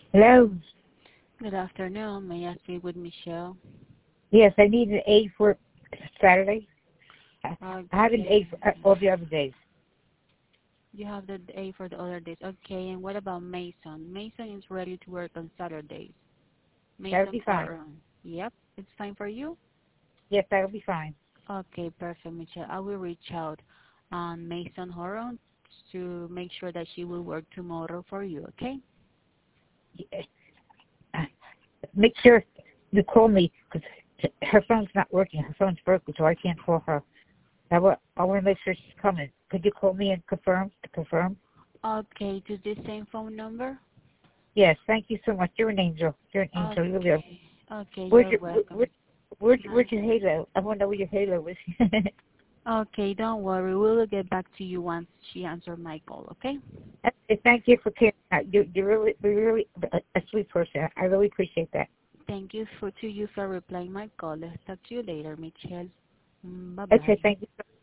Hello. Good afternoon. May I speak with Michelle? Yes, I need an aid for Saturday. I have an Okay. aid for all the other days. You have the A for the other days. Okay, and what about Mason? Mason is ready to work on Saturdays. That'll Mason be fine. or yep, it's fine for you? Yes, that'll be fine. Okay, perfect, Michelle. I will reach out on Mason Horon to make sure that she will work tomorrow for you, okay? Make sure you call me because her phone's not working. Her phone's broken, so I can't call her. I want to make sure she's coming. Could you call me and confirm? To confirm? Okay, to this same phone number? Yes, thank you so much. You're an angel. You're an angel. You really are. Okay. Okay, Where's you're your welcome. where's your halo? I want to know where your halo is. Okay, don't worry. We will get back to you once she answers my call, okay? Okay, thank you for caring. You're really a sweet person. I really appreciate that. Thank you to you for replying my call. Let's talk to you later, Michelle. Okay, Bye-bye. thank you.